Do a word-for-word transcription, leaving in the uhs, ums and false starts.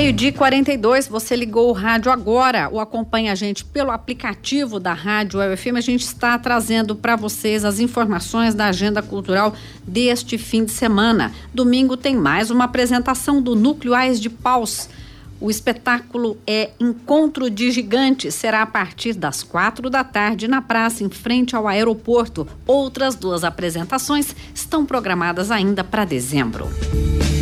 Meio-dia e quarenta e dois, você ligou o rádio agora ou acompanha a gente pelo aplicativo da Rádio U E L F M. A gente está trazendo para vocês as informações da agenda cultural deste fim de semana. Domingo tem mais uma apresentação do Núcleo Ais de Paus. O espetáculo é Encontro de Gigantes, será a partir das quatro da tarde na praça em frente ao aeroporto. Outras duas apresentações estão programadas ainda para dezembro.